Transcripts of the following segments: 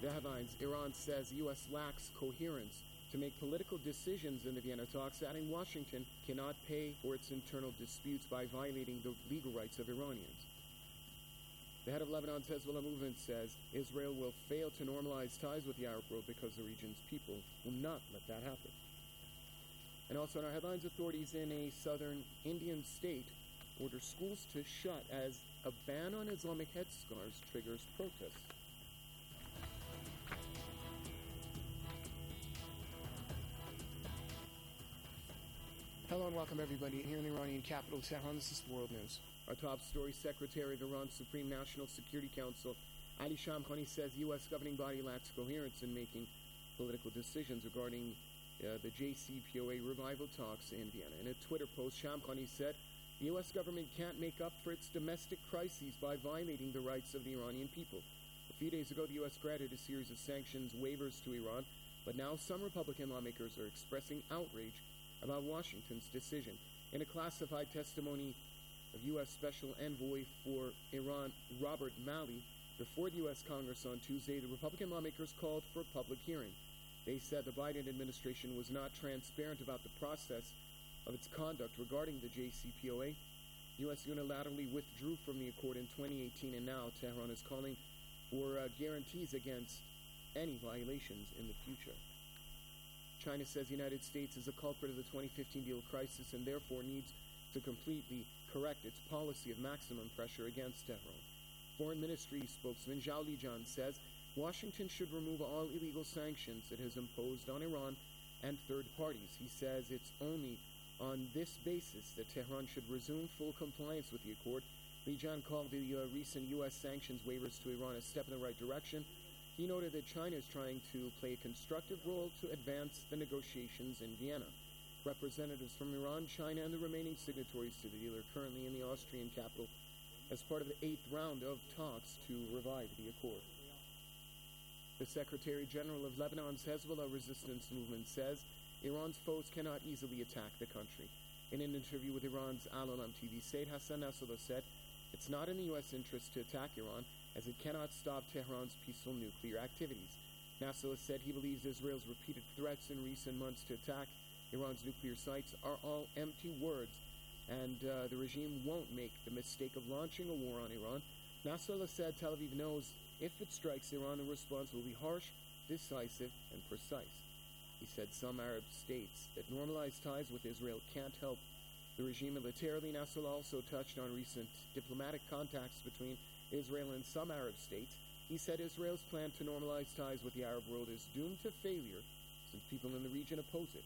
The headlines: Iran says U.S. lacks coherence to make political decisions in the Vienna talks, adding Washington cannot pay for its internal disputes by violating the legal rights of Iranians. The head of Lebanon's Hezbollah movement says Israel will fail to normalize ties with the Arab world because the region's people will not let that happen. And also in our headlines, authorities in a southern Indian state order schools to shut as a ban on Islamic headscarves triggers protests. Hello and welcome everybody here in the Iranian capital, Tehran. This is World News. Our top story: Secretary of Iran's Supreme National Security Council, Ali Shamkhani, says U.S. governing body lacks coherence in making political decisions regarding the JCPOA revival talks in Vienna. In a Twitter post, Shamkhani said the U.S. government can't make up for its domestic crises by violating the rights of the Iranian people. A few days ago, the U.S. granted a series of sanctions waivers to Iran, but now some Republican lawmakers are expressing outrage about Washington's decision. In a classified testimony of U.S. Special Envoy for Iran, Robert Malley, before the U.S. Congress on Tuesday, the Republican lawmakers called for a public hearing. They said the Biden administration was not transparent about the process of its conduct regarding the JCPOA. The U.S. unilaterally withdrew from the accord in 2018, and now Tehran is calling for guarantees against any violations in the future. China says the United States is a culprit of the 2015 deal crisis and therefore needs to completely correct its policy of maximum pressure against Tehran. Foreign Ministry spokesman Zhao Lijian says Washington should remove all illegal sanctions it has imposed on Iran and third parties. He says it's only on this basis that Tehran should resume full compliance with the accord. Lijian called the recent U.S. sanctions waivers to Iran a step in the right direction. He noted that China is trying to play a constructive role to advance the negotiations in Vienna. Representatives from Iran, China, and the remaining signatories to the deal are currently in the Austrian capital as part of the 8th round of talks to revive the accord. The Secretary General of Lebanon's Hezbollah resistance movement says Iran's foes cannot easily attack the country. In an interview with Iran's Al-Alam TV, Said Hassan Nasrallah said it's not in the U.S. interest to attack Iran, as it cannot stop Tehran's peaceful nuclear activities. Nasrallah said he believes Israel's repeated threats in recent months to attack Iran's nuclear sites are all empty words, and the regime won't make the mistake of launching a war on Iran. Nasrallah said Tel Aviv knows if it strikes Iran, the response will be harsh, decisive, and precise. He said some Arab states that normalize ties with Israel can't help the regime militarily. Nasrallah also touched on recent diplomatic contacts between Israel and some Arab states. He said Israel's plan to normalize ties with the Arab world is doomed to failure since people in the region oppose it.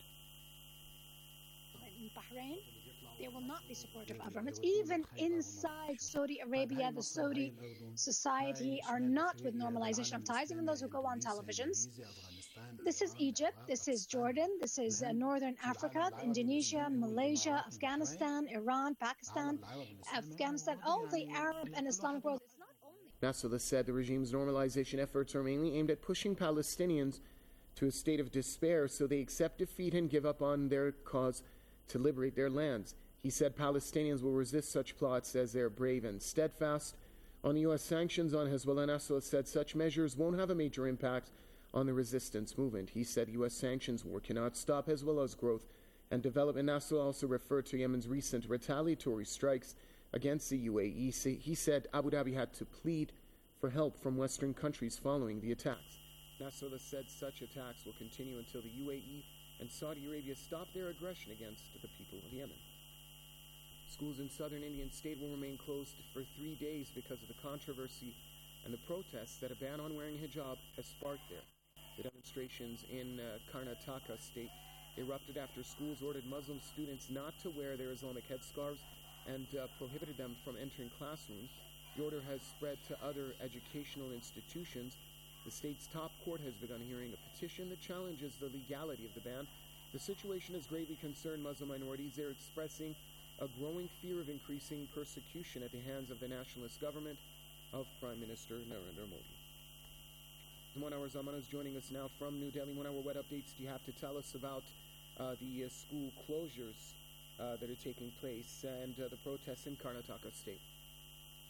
In Bahrain, they will not be supportive of governments. Even inside Saudi Arabia, the Saudi society are not with normalization of ties, even those who go on televisions. This is Egypt, this is Jordan, this is Northern Africa, Indonesia, Malaysia, Afghanistan, Iran, Pakistan, Afghanistan, all the Arab and Islamic world. It's not only. Nasrallah said the regime's normalization efforts are mainly aimed at pushing Palestinians to a state of despair so they accept defeat and give up on their cause to liberate their lands. He said Palestinians will resist such plots as they're brave and steadfast. On the U.S. sanctions on Hezbollah, Nasrallah said such measures won't have a major impact on the resistance movement. He said U.S. sanctions war cannot stop Hezbollah's growth and development. Nasrallah also referred to Yemen's recent retaliatory strikes against the UAE. He said Abu Dhabi had to plead for help from Western countries following the attacks. Nasrallah said such attacks will continue until the UAE and Saudi Arabia stop their aggression against the people of Yemen. Schools in southern Indian state will remain closed for 3 days because of the controversy and the protests that a ban on wearing hijab has sparked there. The demonstrations in Karnataka state erupted after schools ordered Muslim students not to wear their Islamic headscarves and prohibited them from entering classrooms. The order has spread to other educational institutions. The state's top court has begun hearing a petition that challenges the legality of the ban. The situation has greatly concerned Muslim minorities. They're expressing a growing fear of increasing persecution at the hands of the nationalist government of Prime Minister Narendra Modi. 1 hour Zaman is joining us now from New Delhi. 1 hour what updates do you have to tell us about the school closures that are taking place and the protests in Karnataka state?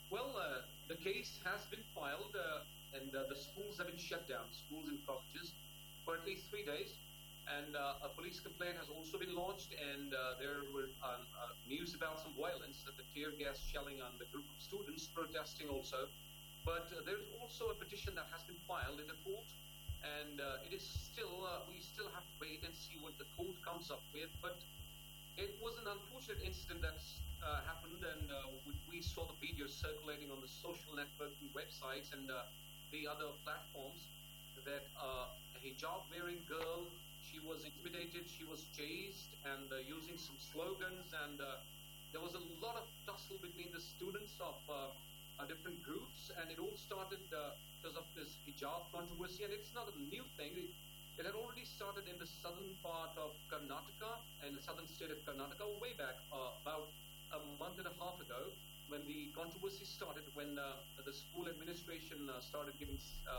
Well, the case has been filed, and the schools have been shut down, schools and colleges, for at least 3 days. And a police complaint has also been launched, and there were news about some violence, that the tear gas shelling on the group of students protesting also. But there's also a petition that has been filed in the court, and it is still, we still have to wait and see what the court comes up with. But it was an unfortunate incident that's happened, and we saw the videos circulating on the social networking websites and the other platforms that a hijab-wearing girl, she was intimidated, she was chased, and using some slogans, and there was a lot of tussle between the students of different groups, and it all started because of this hijab controversy, and it's not a new thing. It had already started in the southern part of Karnataka, in the southern state of Karnataka, way back about a month and a half ago, when the controversy started, when the school administration started giving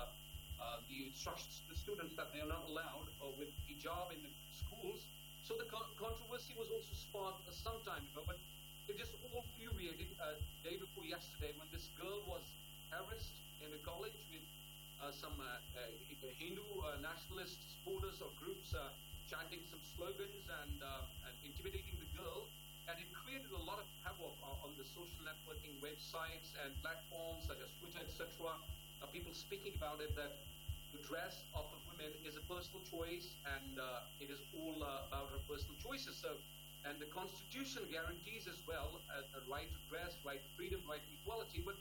the instructions to the students that they are not allowed with hijab in the schools. So the controversy was also sparked some time ago, but it just all infuriated day before yesterday when this girl was harassed in a college with some Hindu nationalist supporters or groups chanting some slogans and intimidating the girl. And it created a lot of havoc on the social networking websites and platforms such as Twitter, etc. People speaking about it, that the dress of a woman is a personal choice, and it is all about her personal choices. So, and the Constitution guarantees as well a right to dress, right to freedom, right to equality. But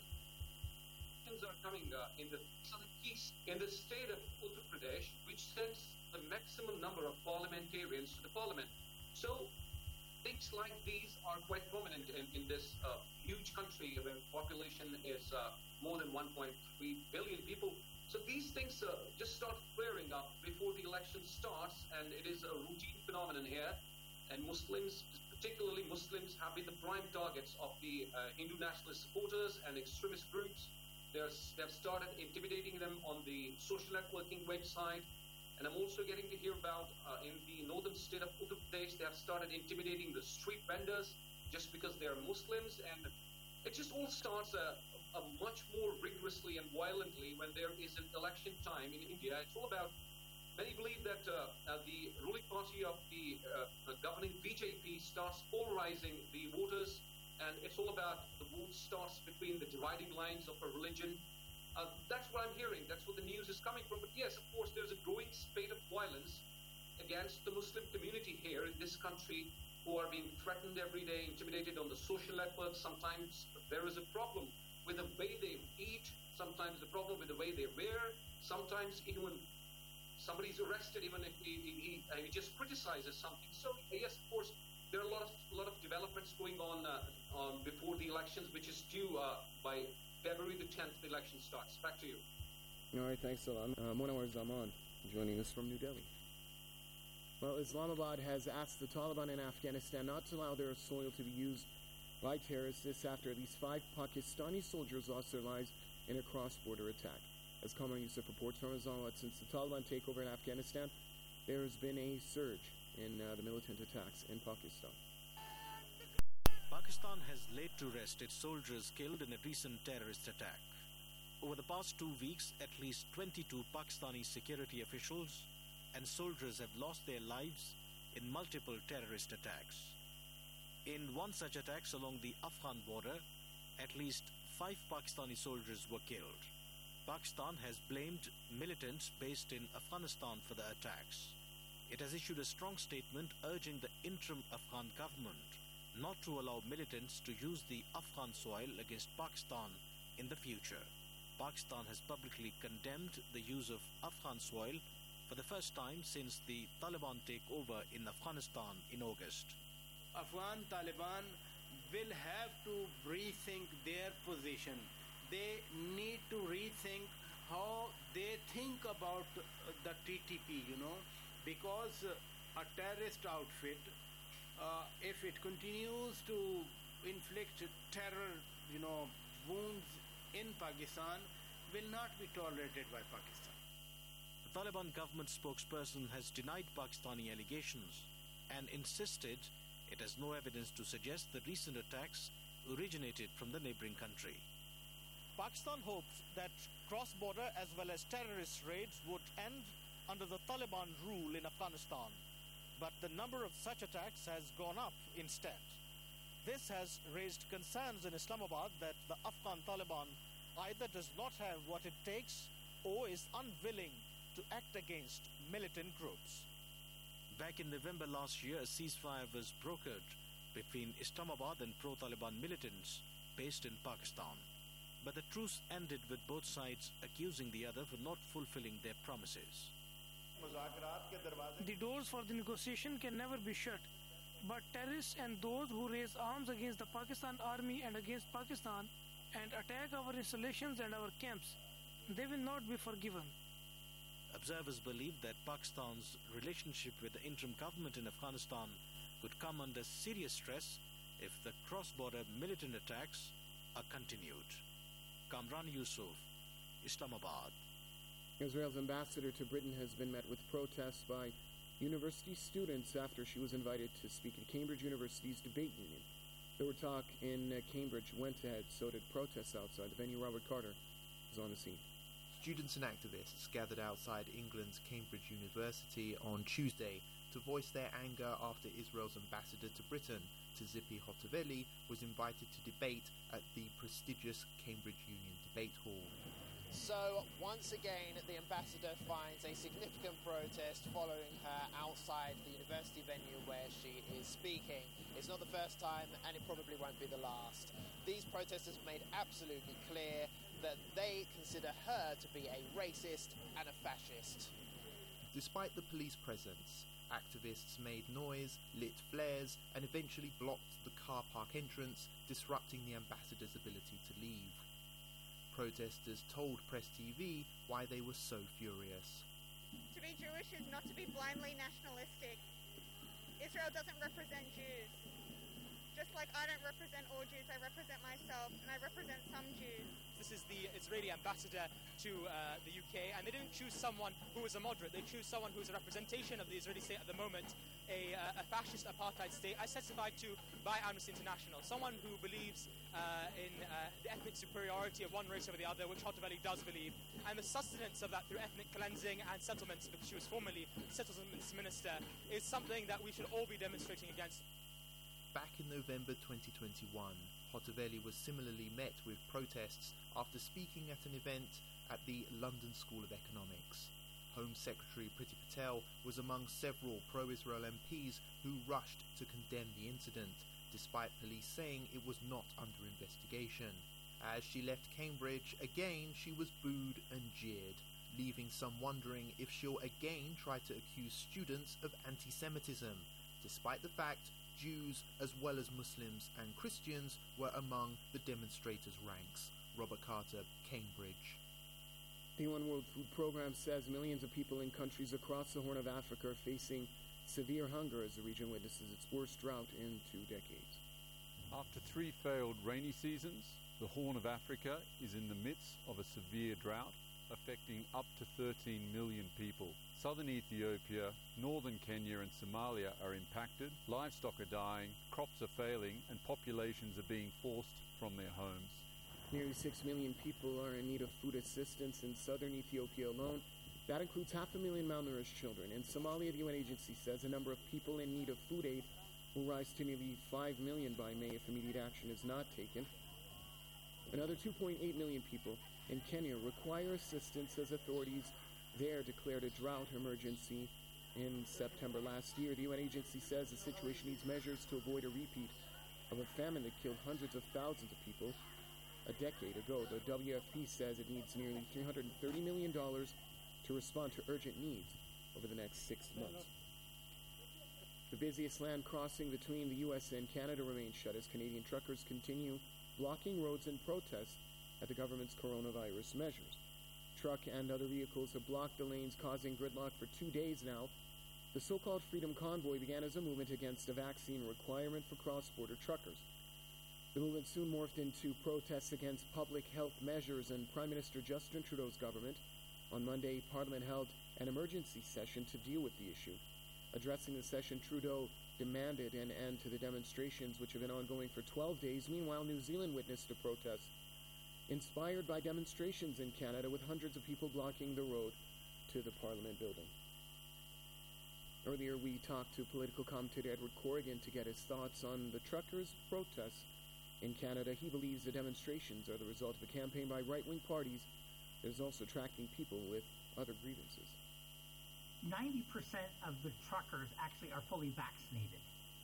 things are coming in the southern east, in the state of Uttar Pradesh, which sends the maximum number of parliamentarians to the parliament. So things like these are quite prominent in this huge country where population is more than 1.3 billion people. So these things just start flaring up before the election starts, and it is a routine phenomenon here. And Muslims, particularly Muslims, have been the prime targets of the Hindu nationalist supporters and extremist groups. They have started intimidating them on the social networking website. And I'm also getting to hear about in the northern state of Uttar Pradesh, they have started intimidating the street vendors just because they are Muslims. And it just all starts much more rigorously and violently when there is an election time in India. It's all about, many believe that the ruling party of the governing BJP starts polarizing the voters, and it's all about the vote starts between the dividing lines of a religion. That's what I'm hearing. That's what the news is coming from. But yes, of course, there's a growing spate of violence against the Muslim community here in this country, who are being threatened every day, intimidated on the social networks. Sometimes there is a problem with the way they eat, sometimes the problem with the way they wear, sometimes even somebody's arrested even if he just criticizes something. So yes, of course, there are a lot of developments going on before the elections, which is due by February the 10th, the election starts. Back to you. All right, thanks, Salam. Munawar Zaman joining us from New Delhi. Well, Islamabad has asked the Taliban in Afghanistan not to allow their soil to be used by terrorists. This after at least 5 Pakistani soldiers lost their lives in a cross-border attack. As Qamar Yusuf reports from Islamabad, since the Taliban takeover in Afghanistan, there has been a surge in the militant attacks in Pakistan. Pakistan has laid to rest its soldiers killed in a recent terrorist attack. Over the past 2 weeks, at least 22 Pakistani security officials and soldiers have lost their lives in multiple terrorist attacks. In one such attack along the Afghan border, at least 5 Pakistani soldiers were killed. Pakistan has blamed militants based in Afghanistan for the attacks. It has issued a strong statement urging the interim Afghan government not to allow militants to use the Afghan soil against Pakistan in the future. Pakistan has publicly condemned the use of Afghan soil for the first time since the Taliban takeover in Afghanistan in August. Afghan Taliban will have to rethink their position. They need to rethink how they think about the TTP, because a terrorist outfit, if it continues to inflict terror, wounds in Pakistan, will not be tolerated by Pakistan. The Taliban government spokesperson has denied Pakistani allegations and insisted it has no evidence to suggest the recent attacks originated from the neighboring country. Pakistan hoped that cross-border as well as terrorist raids would end under the Taliban rule in Afghanistan. But the number of such attacks has gone up instead. This has raised concerns in Islamabad that the Afghan Taliban either does not have what it takes or is unwilling to act against militant groups. Back in November last year, a ceasefire was brokered between Islamabad and pro-Taliban militants based in Pakistan. But the truce ended with both sides accusing the other for not fulfilling their promises. The doors for the negotiation can never be shut. But terrorists and those who raise arms against the Pakistan army and against Pakistan and attack our installations and our camps, they will not be forgiven. Observers believe that Pakistan's relationship with the interim government in Afghanistan could come under serious stress if the cross-border militant attacks are continued. Kamran Yusuf, Islamabad. Israel's ambassador to Britain has been met with protests by university students after she was invited to speak at Cambridge University's debate union. There were talk in Cambridge went ahead, so did protests outside the venue. Robert Carter was on the scene. Students and activists gathered outside England's Cambridge University on Tuesday to voice their anger after Israel's ambassador to Britain, Tzipi Hotovely, was invited to debate at the prestigious Cambridge Union Debate Hall. So, once again, the ambassador finds a significant protest following her outside the university venue where she is speaking. It's not the first time, and it probably won't be the last. These protesters made absolutely clear that they consider her to be a racist and a fascist. Despite the police presence, activists made noise, lit flares, and eventually blocked the car park entrance, disrupting the ambassador's ability to leave. Protesters told Press TV why they were so furious. To be Jewish is not to be blindly nationalistic. Israel doesn't represent Jews. Just like I don't represent all Jews, I represent myself, and I represent some Jews. This is the Israeli ambassador to the UK, and they didn't choose someone who was a moderate. They choose someone who is a representation of the Israeli state at the moment, a fascist apartheid state, as testified to by Amnesty International. Someone who believes in the ethnic superiority of one race over the other, which Hotovely does believe, and the sustenance of that through ethnic cleansing and settlements, because she was formerly settlements minister, is something that we should all be demonstrating against. Back in November 2021, Hotovely was similarly met with protests after speaking at an event at the London School of Economics. Home Secretary Priti Patel was among several pro-Israel MPs who rushed to condemn the incident, despite police saying it was not under investigation. As she left Cambridge, again she was booed and jeered, leaving some wondering if she'll again try to accuse students of anti-Semitism, despite the fact Jews as well as Muslims and Christians were among the demonstrators' ranks. Robert Carter, Cambridge. The UN World Food Programme says millions of people in countries across the Horn of Africa are facing severe hunger as the region witnesses its worst drought in 2 decades. After 3 failed rainy seasons, the Horn of Africa is in the midst of a severe drought affecting up to 13 million people. Southern Ethiopia, northern Kenya and Somalia are impacted, livestock are dying, crops are failing, and populations are being forced from their homes. Nearly 6 million people are in need of food assistance in southern Ethiopia alone. That includes 500,000 malnourished children. In Somalia, the UN agency says the number of people in need of food aid will rise to nearly 5 million by May if immediate action is not taken. Another 2.8 million people in Kenya require assistance as authorities there declared a drought emergency in September last year. The UN agency says the situation needs measures to avoid a repeat of a famine that killed hundreds of thousands of people a decade ago. The WFP says it needs nearly $330 million to respond to urgent needs over the next 6 months. The busiest land crossing between the U.S. and Canada remains shut as Canadian truckers continue blocking roads in protest at the government's coronavirus measures. Truck and other vehicles have blocked the lanes, causing gridlock for 2 days now. The so-called Freedom Convoy began as a movement against a vaccine requirement for cross-border truckers. The movement soon morphed into protests against public health measures and Prime Minister Justin Trudeau's government. On Monday, Parliament held an emergency session to deal with the issue. Addressing the session, Trudeau demanded an end to the demonstrations, which have been ongoing for 12 days. Meanwhile, New Zealand witnessed a protest inspired by demonstrations in Canada with hundreds of people blocking the road to the Parliament building. Earlier, we talked to political commentator Edward Corrigan to get his thoughts on the truckers' protests in Canada. He believes the demonstrations are the result of a campaign by right-wing parties that is also attracting people with other grievances. 90% of the truckers actually are fully vaccinated.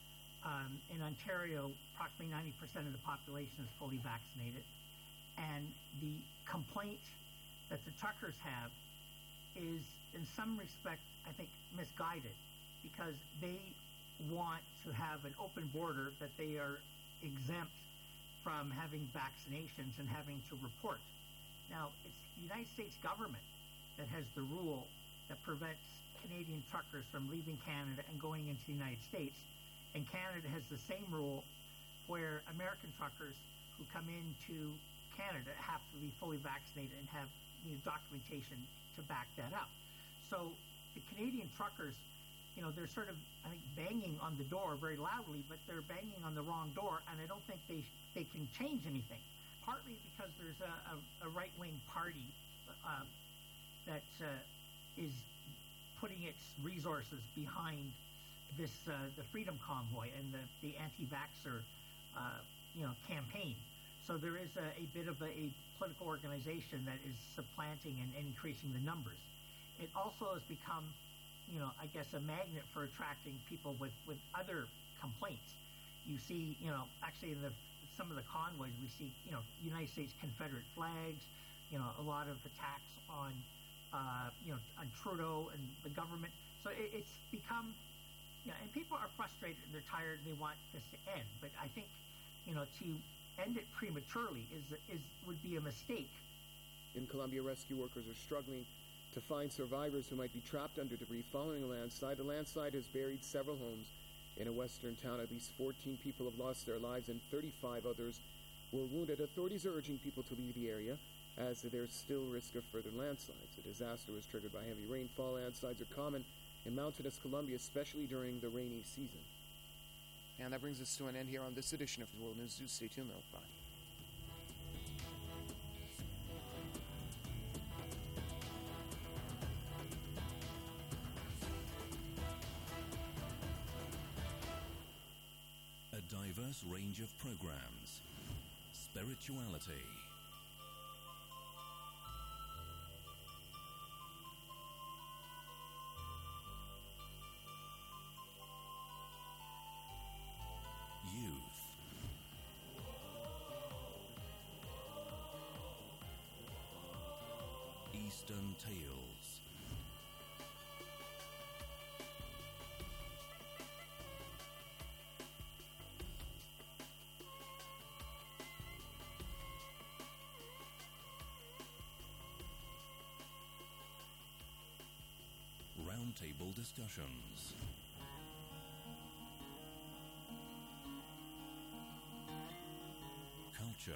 In Ontario, approximately 90% of the population is fully vaccinated. And the complaint that the truckers have is, in some respect, I think, misguided, because they want to have an open border, that they are exempt from having vaccinations and having to report. Now, it's the United States government that has the rule that prevents Canadian truckers from leaving Canada and going into the United States. And Canada has the same rule where American truckers who come into Canada have to be fully vaccinated and have documentation to back that up. So the Canadian truckers, they're sort of, I think, banging on the door very loudly, but they're banging on the wrong door, and I don't think they can change anything. Partly because there's a right-wing party that is putting its resources behind this the Freedom Convoy and the anti-vaxxer campaign. So there is a bit of a political organization that is supplanting and increasing the numbers. It also has become, I guess, a magnet for attracting people with other complaints. You see, actually in some of the convoys, we see, United States Confederate flags, a lot of attacks on, on Trudeau and the government. So it's become, and people are frustrated and they're tired and they want this to end. But I think, to end it prematurely would be a mistake. In Colombia, rescue workers are struggling to find survivors who might be trapped under debris following a landslide. The landslide has buried several homes in a western town. At least 14 people have lost their lives and 35 others were wounded. Authorities are urging people to leave the area as there's still risk of further landslides. The disaster was triggered by heavy rainfall. Landslides are common in mountainous Colombia, especially during the rainy season. And that brings us to an end here on this edition of World News. Do stay tuned, though. Bye. A diverse range of programs, spirituality, youth, Eastern Tales, roundtable discussions, culture,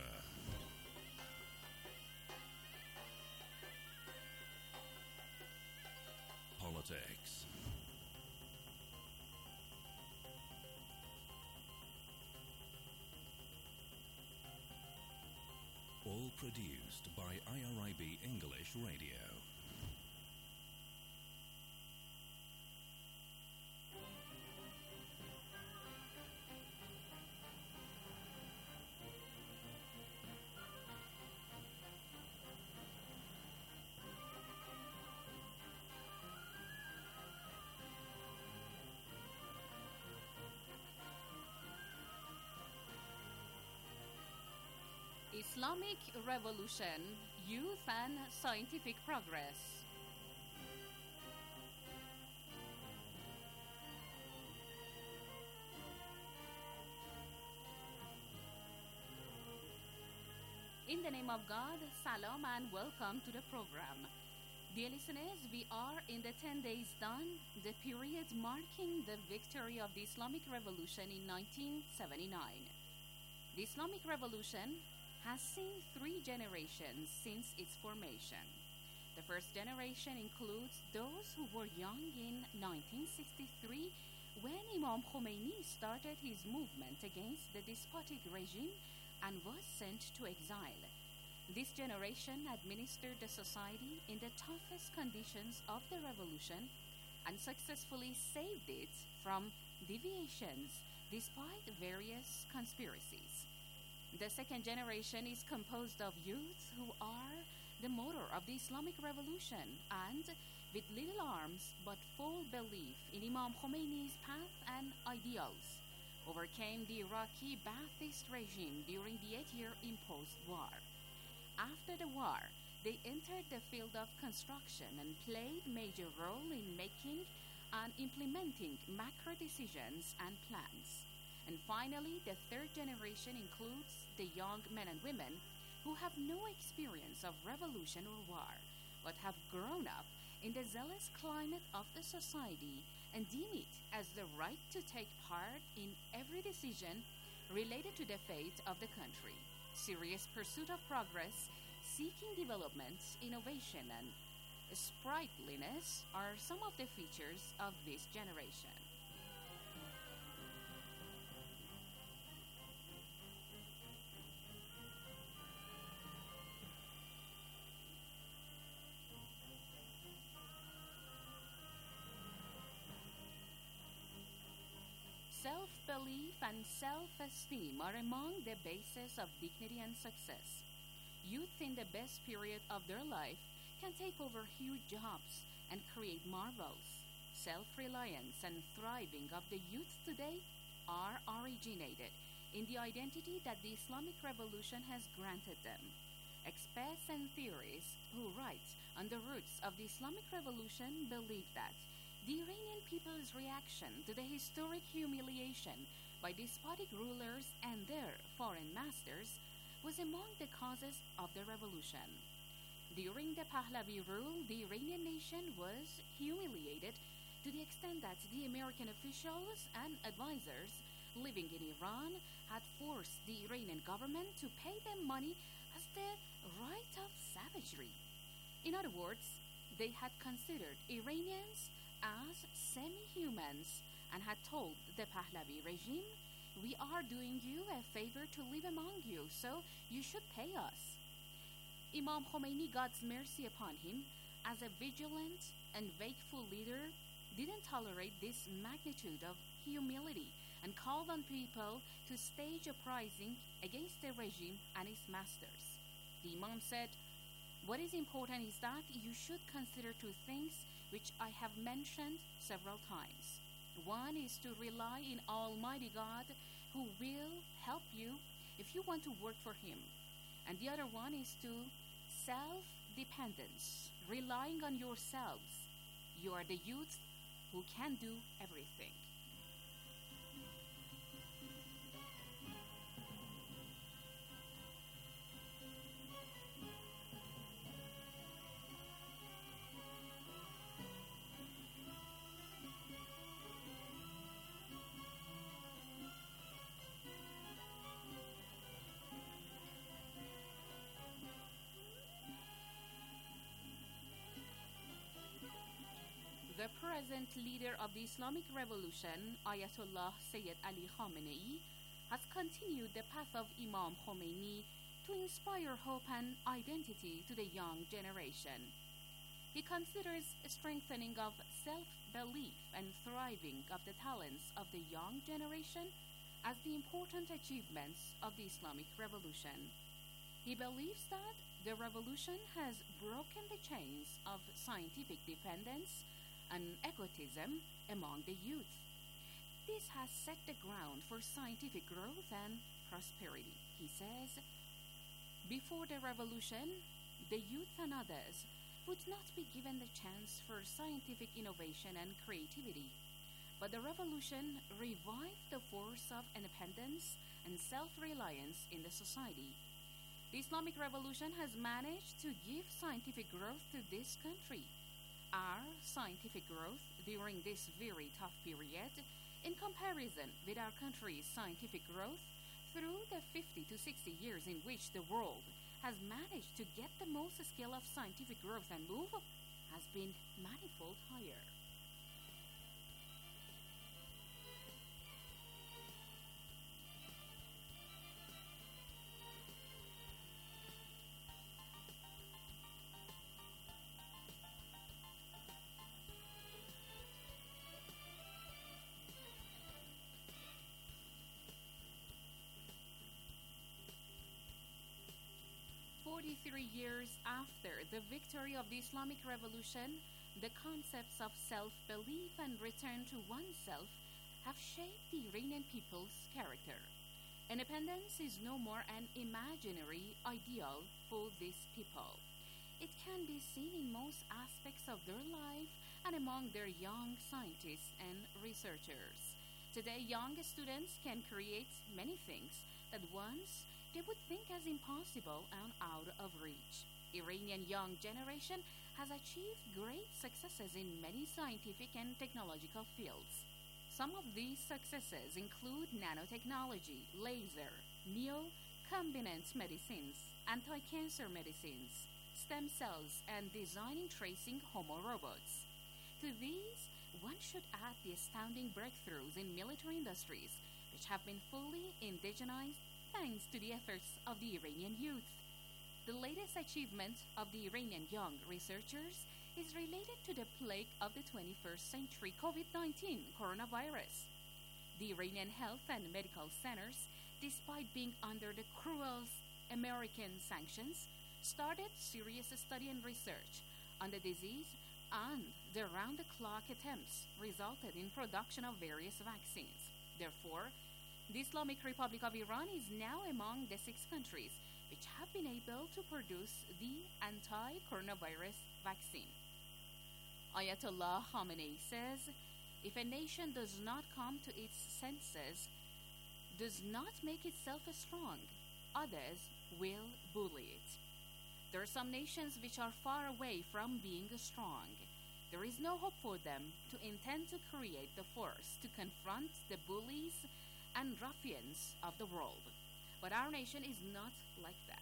politics, all produced by IRIB English Radio. Islamic Revolution, Youth and Scientific Progress. In the name of God, salam and welcome to the program. Dear listeners, we are in the 10 days done, the period marking the victory of the Islamic Revolution in 1979. The Islamic Revolution has seen 3 generations since its formation. The first generation includes those who were young in 1963 when Imam Khomeini started his movement against the despotic regime and was sent to exile. This generation administered the society in the toughest conditions of the revolution and successfully saved it from deviations despite various conspiracies. The second generation is composed of youths who are the motor of the Islamic Revolution and, with little arms but full belief in Imam Khomeini's path and ideals, overcame the Iraqi Ba'athist regime during the 8-year imposed war. After the war, they entered the field of construction and played a major role in making and implementing macro decisions and plans. And finally, the third generation includes the young men and women who have no experience of revolution or war, but have grown up in the zealous climate of the society and deem it as the right to take part in every decision related to the fate of the country. Serious pursuit of progress, seeking development, innovation, and sprightliness are some of the features of this generation. Self-belief and self-esteem are among the bases of dignity and success. Youth in the best period of their life can take over huge jobs and create marvels. Self-reliance and thriving of the youth today are originated in the identity that the Islamic Revolution has granted them. Experts and theorists who write on the roots of the Islamic Revolution believe that the Iranian people's reaction to the historic humiliation by despotic rulers and their foreign masters was among the causes of the revolution. During the Pahlavi rule, the Iranian nation was humiliated to the extent that the American officials and advisors living in Iran had forced the Iranian government to pay them money as the right of savagery. In other words, they had considered Iranians as semi-humans and had told the Pahlavi regime, "We are doing you a favor to live among you, so you should pay us." Imam Khomeini, God's mercy upon him, as a vigilant and wakeful leader, didn't tolerate this magnitude of humility and called on people to stage uprising against the regime and its masters. The Imam said, "What is important is that you should consider two things which I have mentioned several times. One is to rely in Almighty God, who will help you if you want to work for Him. And the other one is to self-dependence, relying on yourselves. You are the youth who can do everything." The present leader of the Islamic Revolution, Ayatollah Sayyid Ali Khamenei, has continued the path of Imam Khomeini to inspire hope and identity to the young generation. He considers strengthening of self-belief and thriving of the talents of the young generation as the important achievements of the Islamic Revolution. He believes that the revolution has broken the chains of scientific dependence and egotism among the youth. This has set the ground for scientific growth and prosperity. He says, "Before the revolution, the youth and others would not be given the chance for scientific innovation and creativity. But the revolution revived the force of independence and self-reliance in the society. The Islamic Revolution has managed to give scientific growth to this country. Our scientific growth during this very tough period, in comparison with our country's scientific growth through the 50 to 60 years in which the world has managed to get the most scale of scientific growth and move, has been manifold higher." 43 years after the victory of the Islamic Revolution, the concepts of self-belief and return to oneself have shaped the Iranian people's character. Independence is no more an imaginary ideal for these people. It can be seen in most aspects of their life and among their young scientists and researchers. Today, young students can create many things that once they would think as impossible and out of reach. Iranian young generation has achieved great successes in many scientific and technological fields. Some of these successes include nanotechnology, laser, neocombinant medicines, anti-cancer medicines, stem cells, and designing tracing Homo robots. To these, one should add the astounding breakthroughs in military industries, which have been fully indigenized thanks to the efforts of the Iranian youth. The latest achievement of the Iranian young researchers is related to the plague of the 21st century COVID-19 coronavirus. The Iranian health and medical centers, despite being under the cruel American sanctions, started serious study and research on the disease, and the round-the-clock attempts resulted in production of various vaccines. Therefore, the Islamic Republic of Iran is now among the 6 countries which have been able to produce the anti-coronavirus vaccine. Ayatollah Khamenei says, if a nation does not come to its senses, does not make itself strong, others will bully it. There are some nations which are far away from being strong. There is no hope for them to intend to create the force to confront the bullies and ruffians of the world. But our nation is not like that.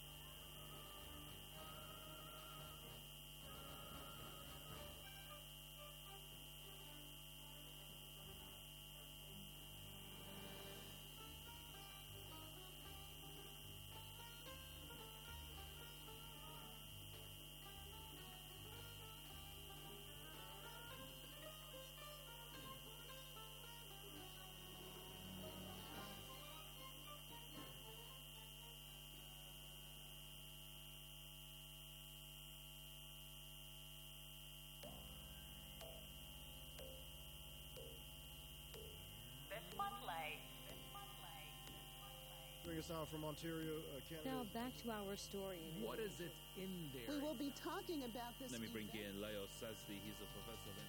Bring us out from Ontario, Canada. Now back to our story. What is it in there? We will be talking about this. Let me bring in Leo Sazdi. He's a professor of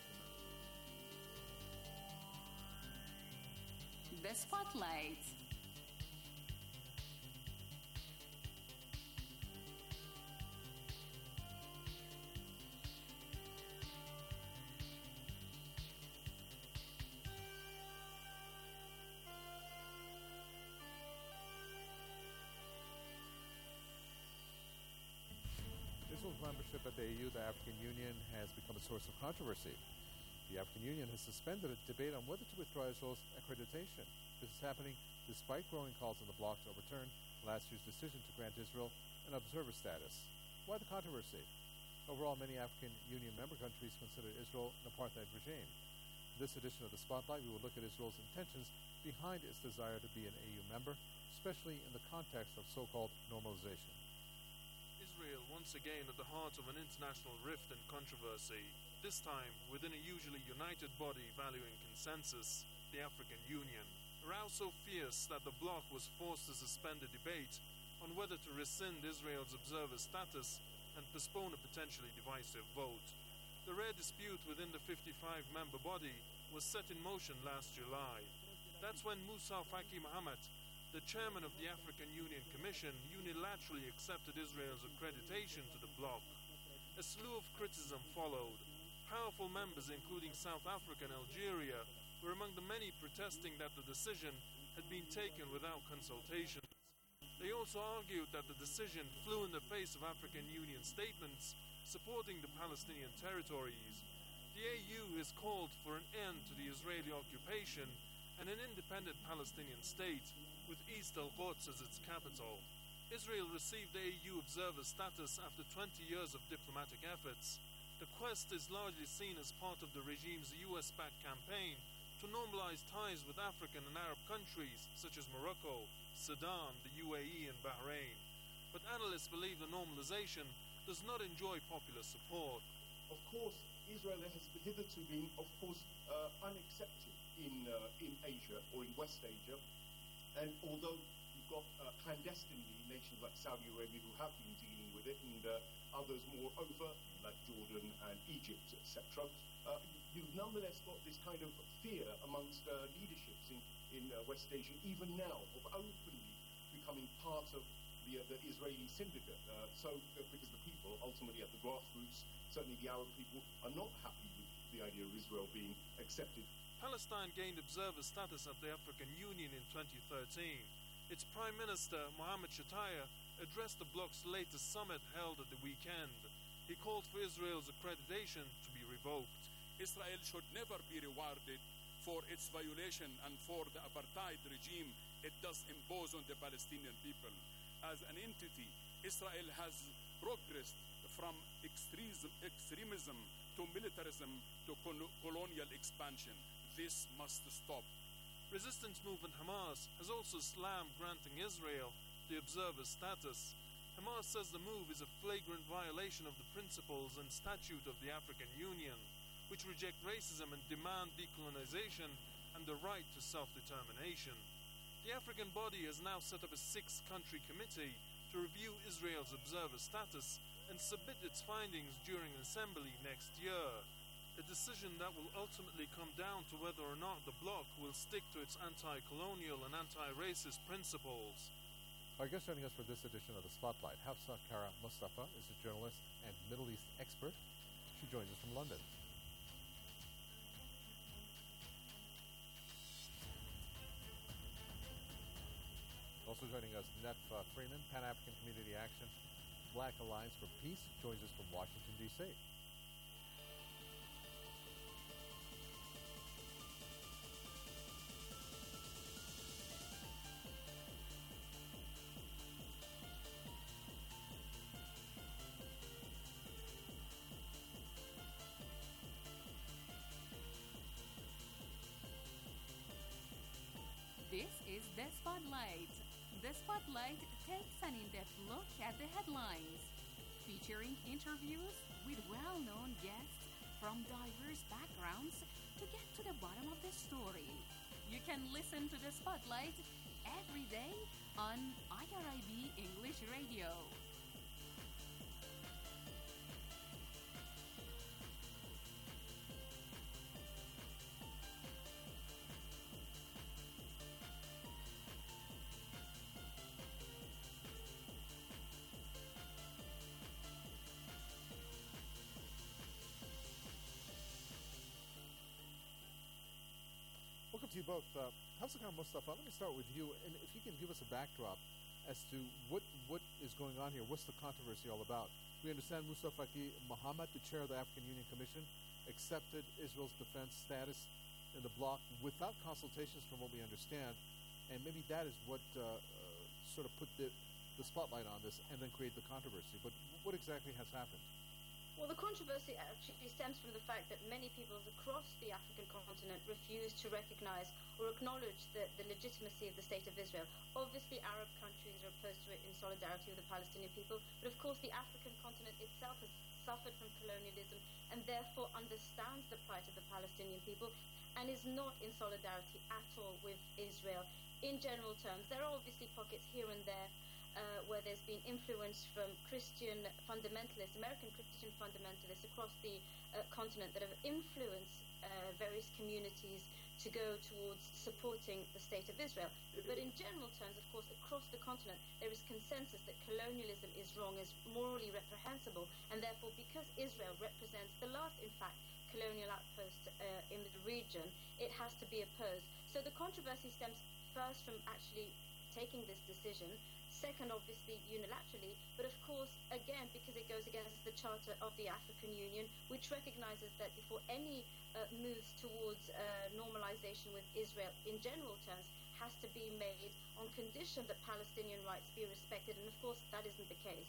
international. The Spotlight. Israel's membership at the AU, the African Union, has become a source of controversy. The African Union has suspended a debate on whether to withdraw Israel's accreditation. This is happening despite growing calls on the bloc to overturn last year's decision to grant Israel an observer status. Why the controversy? Overall, many African Union member countries consider Israel an apartheid regime. In this edition of the Spotlight, we will look at Israel's intentions behind its desire to be an AU member, especially in the context of so-called normalization. Israel once again at the heart of an international rift and controversy, this time within a usually united body valuing consensus, the African Union. A row so fierce that the bloc was forced to suspend a debate on whether to rescind Israel's observer status and postpone a potentially divisive vote. The rare dispute within the 55-member body was set in motion last July. That's when Moussa Faki Mohammed, the chairman of the African Union Commission, unilaterally accepted Israel's accreditation to the bloc. A slew of criticism followed. Powerful members, including South Africa and Algeria, were among the many protesting that the decision had been taken without consultation. They also argued that the decision flew in the face of African Union statements supporting the Palestinian territories. The AU has called for an end to the Israeli occupation and an independent Palestinian state, with East al-Quds as its capital. Israel received AU observer status after 20 years of diplomatic efforts. The quest is largely seen as part of the regime's US-backed campaign to normalize ties with African and Arab countries such as Morocco, Sudan, the UAE and Bahrain. but analysts believe the normalization does not enjoy popular support. Of course, Israel has hitherto been, unaccepted in Asia or in West Asia, and although you've got clandestinely nations like Saudi Arabia who have been dealing with it, and others more over, like Jordan and Egypt, etc., you've nonetheless got this kind of fear amongst leaderships in West Asia, even now, of openly becoming part of the Israeli syndicate. Because the people, ultimately at the grassroots, certainly the Arab people, are not happy with the idea of Israel being accepted. Palestine gained observer status at the African Union in 2013. Its Prime Minister, Mohammed Shtayyeh, addressed the bloc's latest summit held at the weekend. He called for Israel's accreditation to be revoked. Israel should never be rewarded for its violation and for the apartheid regime it does impose on the Palestinian people. As an entity, Israel has progressed from extremism to militarism to colonial expansion. This must stop. Resistance movement Hamas has also slammed granting Israel the observer status. Hamas says the move is a flagrant violation of the principles and statute of the African Union, which reject racism and demand decolonization and the right to self-determination. The African body has now set up a 6-country committee to review Israel's observer status and submit its findings during an assembly next year. A decision that will ultimately come down to whether or not the bloc will stick to its anti-colonial and anti-racist principles. Our guest joining us for this edition of The Spotlight, Hafsa Kara Mustafa, is a journalist and Middle East expert. She joins us from London. Also joining us, Netfa Freeman, Pan-African Community Action, Black Alliance for Peace, joins us from Washington, D.C. This is The Spotlight. The Spotlight takes an in-depth look at the headlines, featuring interviews with well-known guests from diverse backgrounds to get to the bottom of the story. You can listen to The Spotlight every day on IRIB English Radio. Welcome to you both. Hafsa Kara Mustafa, let me start with you, and if you can give us a backdrop as to what is going on here, what's the controversy all about? We understand Mustafa Mohammed, the chair of the African Union Commission, accepted Israel's defense status in the bloc without consultations from what we understand, and maybe that is what sort of put the spotlight on this and then create the controversy. But what exactly has happened? Well, the controversy actually stems from the fact that many peoples across the African continent refuse to recognize or acknowledge the legitimacy of the State of Israel. Obviously, Arab countries are opposed to it in solidarity with the Palestinian people, but of course the African continent itself has suffered from colonialism and therefore understands the plight of the Palestinian people and is not in solidarity at all with Israel. In general terms, there are obviously pockets here and there where there's been influence from Christian fundamentalists, American Christian fundamentalists across the continent that have influenced various communities to go towards supporting the State of Israel. But in general terms, of course, across the continent, there is consensus that colonialism is wrong, is morally reprehensible, and therefore, because Israel represents the last, in fact, colonial outpost in the region, it has to be opposed. So the controversy stems first from actually taking this decision, second, obviously, unilaterally, but of course, again, because it goes against the Charter of the African Union, which recognizes that before any moves towards normalization with Israel in general terms has to be made on condition that Palestinian rights be respected, and of course, that isn't the case.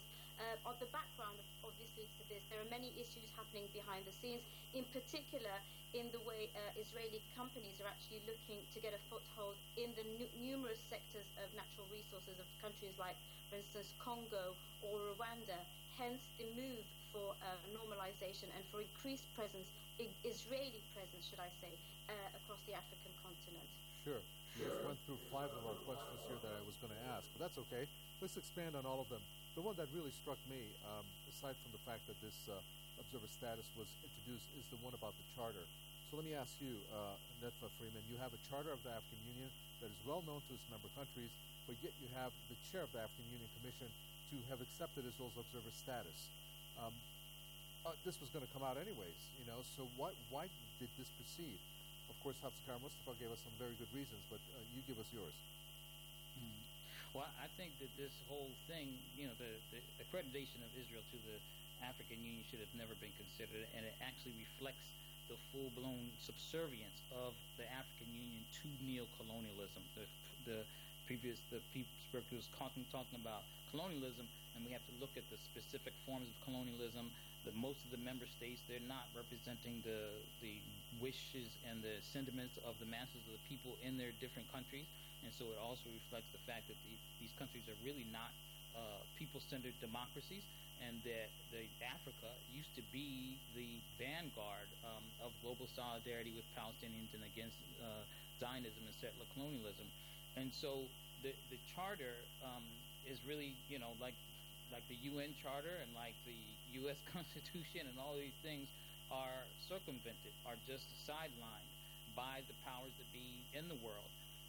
On the background, obviously, to this, there are many issues happening behind the scenes, in particular in the way Israeli companies are actually looking to get a foothold in the numerous sectors of natural resources of countries like, for instance, Congo or Rwanda. Hence, the move for normalization and for increased presence, Israeli presence, should I say, across the African continent. Sure. You just went through 5 of our questions here that I was going to ask, but that's okay. Let's expand on all of them. The one that really struck me, aside from the fact that this observer status was introduced, is the one about the charter. So let me ask you, Netfa Freeman, you have a charter of the African Union that is well known to its member countries, but yet you have the chair of the African Union Commission to have accepted Israel's observer status. This was going to come out anyways, so why did this proceed? Of course, Hafizakar Mustafa gave us some very good reasons, but you give us yours. Well, I think that this whole thing, the accreditation of Israel to the African Union should have never been considered, and it actually reflects the full-blown subservience of the African Union to neo-colonialism. The previous speaker was talking about colonialism, and we have to look at the specific forms of colonialism. Most of the member states, they're not representing the wishes and the sentiments of the masses of the people in their different countries. And so it also reflects the fact that these countries are really not people-centered democracies, and that Africa used to be the vanguard of global solidarity with Palestinians and against Zionism and settler colonialism. And so the charter is really, like the UN Charter and like the U.S. Constitution and all these things are circumvented, are just sidelined by the powers that be in the world.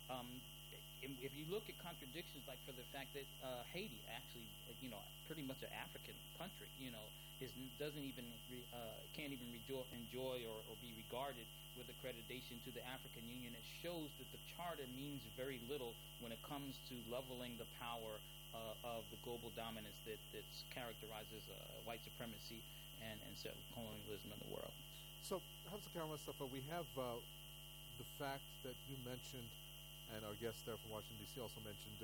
If you look at contradictions, like for the fact that Haiti, actually, pretty much an African country, doesn't even can't even enjoy or be regarded with accreditation to the African Union, it shows that the charter means very little when it comes to leveling the power of the global dominance that characterizes white supremacy and settler colonialism in the world. So, Hafizakar Mustafa, we have the fact that you mentioned, and our guest there from Washington, D.C. also mentioned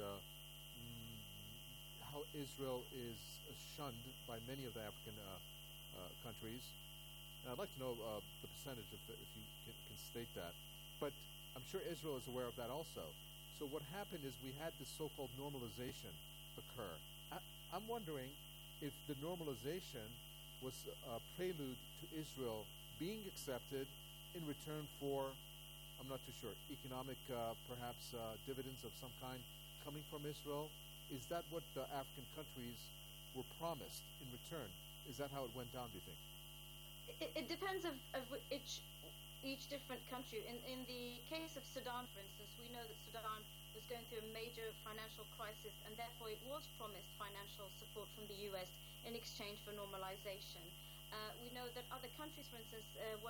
how Israel is shunned by many of the African countries. And I'd like to know the percentage, if you can state that. But I'm sure Israel is aware of that also. So what happened is we had this so-called normalization occur. I'm wondering if the normalization was a prelude to Israel being accepted in return for, I'm not too sure, economic perhaps dividends of some kind coming from Israel. Is that what the African countries were promised in return? Is that how it went down, do you think? It depends of each different country. In the case of Sudan, for instance, we know that Sudan was going through a major financial crisis, and therefore it was promised financial support from the U.S. in exchange for normalization. We know that other countries, for instance,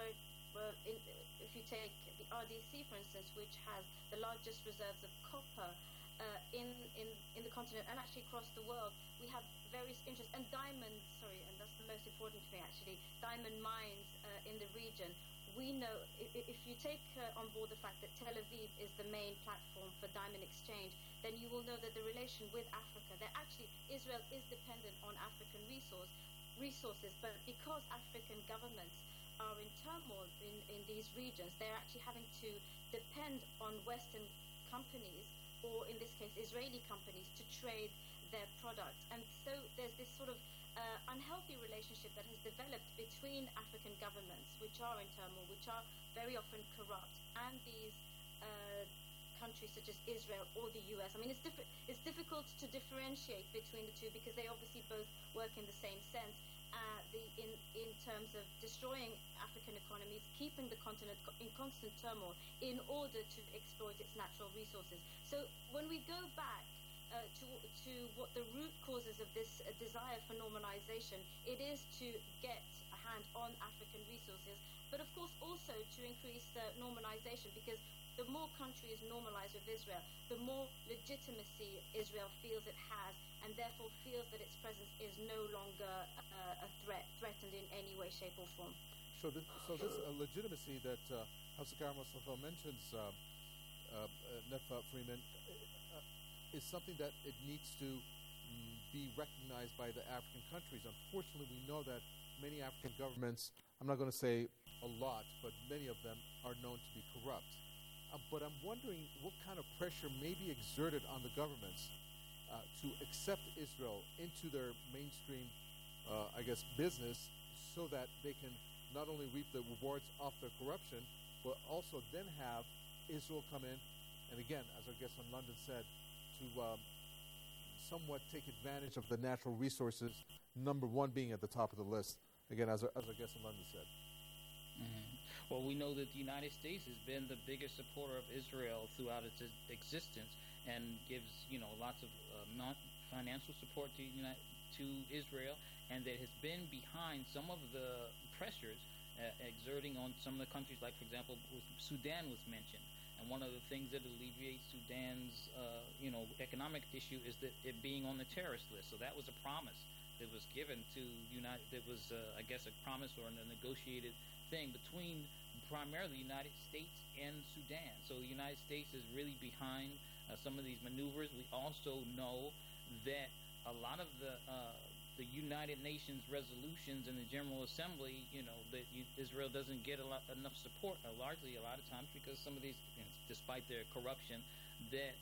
if you take the RDC, for instance, which has the largest reserves of copper in the continent and actually across the world, we have various interests, and diamonds, and that's the most important thing actually, diamond mines in the region. We know, if you take on board the fact that Tel Aviv is the main platform for diamond exchange, then you will know that the relation with Africa, that actually Israel is dependent on African resources, but because African governments are in turmoil in these regions, they're actually having to depend on Western companies, or in this case Israeli companies, to trade their products. And so there's this sort of unhealthy relationship that has developed between African governments, which are in turmoil, which are very often corrupt, and these countries such as Israel or the US. I mean, it's difficult to differentiate between the two because they obviously both work in the same sense. In terms of destroying African economies, keeping the continent in constant turmoil in order to exploit its natural resources. So when we go back to what the root causes of this desire for normalization, it is to get a hand on African resources, but of course also to increase normalization, because the more countries normalize with Israel, the more legitimacy Israel feels it has, and therefore feels that its presence is no longer threatened in any way, shape, or form. So this legitimacy that Hafizakar Mustafa mentions, Netfa Freeman, is something that it needs to be recognized by the African countries. Unfortunately, we know that many African governments, I'm not going to say a lot, but many of them are known to be corrupt. But I'm wondering what kind of pressure may be exerted on the governments to accept Israel into their mainstream, business, so that they can not only reap the rewards of their corruption, but also then have Israel come in, and again, as our guest on London said, to somewhat take advantage of the natural resources, number one being at the top of the list, again, as our guest in London said. Mm-hmm. Well, we know that the United States has been the biggest supporter of Israel throughout its existence, and gives lots of financial support to Israel, and that has been behind some of the pressures exerting on some of the countries, like for example, Sudan was mentioned. And one of the things that alleviates Sudan's, economic issue is that it being on the terrorist list. So that was a promise that was given to that was, a promise or a negotiated thing between primarily the United States and Sudan. So the United States is really behind some of these maneuvers. We also know that a lot of the United Nations resolutions in the General Assembly, that Israel doesn't get enough support, largely a lot of times because some of these, despite their corruption, that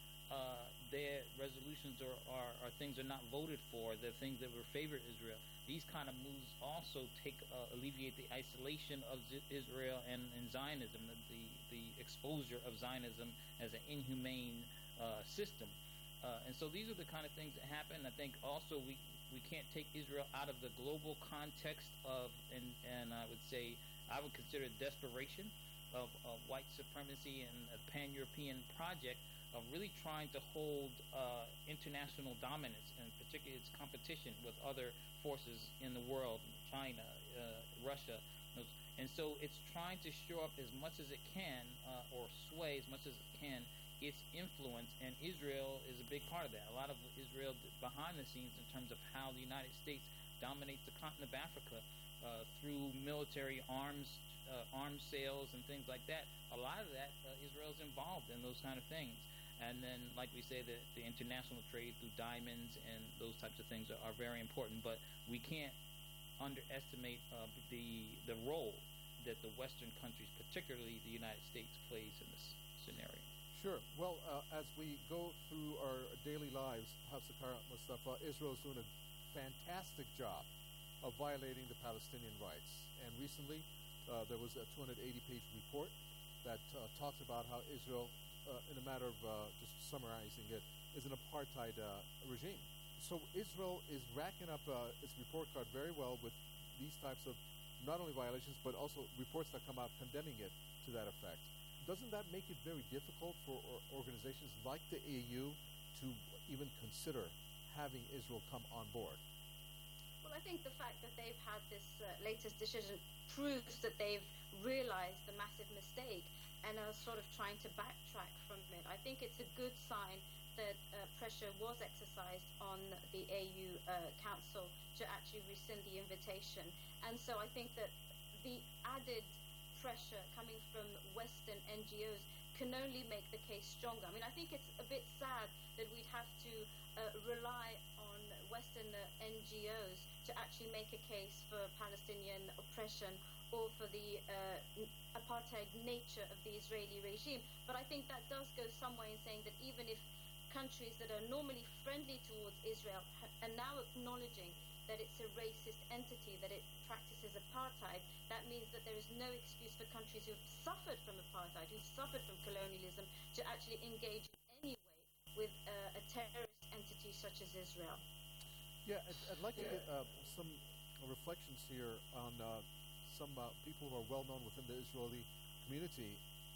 their resolutions are things are not voted for, the things that were favored Israel. These kind of moves also alleviate the isolation of Israel and Zionism, the exposure of Zionism as an inhumane system. And so these are the kind of things that happen. I think also we can't take Israel out of the global context of, and I would say, I would consider desperation of white supremacy and a pan-European project of really trying to hold international dominance, and particularly its competition with other forces in the world, China, Russia. And so it's trying to shore up as much as it can, or sway as much as it can, its influence, and Israel is a big part of that. A lot of Israel behind the scenes in terms of how the United States dominates the continent of Africa through military arms sales and things like that. A lot of that, Israel's involved in those kind of things. And then, like we say, the international trade through diamonds and those types of things are very important. But we can't underestimate the role that the Western countries, particularly the United States, plays in this scenario. Sure. Well, as we go through our daily lives, Hafsakar Mustafa, Israel is doing a fantastic job of violating the Palestinian rights. And recently, there was a 280-page report that talks about how Israel, in a matter of just summarizing it, is an apartheid regime. So Israel is racking up its report card very well with these types of not only violations, but also reports that come out condemning it to that effect. Doesn't that make it very difficult for organizations like the AU to even consider having Israel come on board? Well, I think the fact that they've had this latest decision proves that they've realized the massive mistake and are sort of trying to backtrack from it. I think it's a good sign that pressure was exercised on the AU Council to actually rescind the invitation. And so I think that the added pressure coming from Western NGOs can only make the case stronger. I mean, I think it's a bit sad that we'd have to rely on Western NGOs to actually make a case for Palestinian oppression or for the apartheid nature of the Israeli regime. But I think that does go some way in saying that even if countries that are normally friendly towards Israel are now acknowledging that it's a racist entity, that it practices apartheid, that means that there is no excuse for countries who've suffered from apartheid, who've suffered from colonialism, to actually engage in any way with a terrorist entity such as Israel. Yeah, I'd like to get some reflections here on some people who are well known within the Israeli community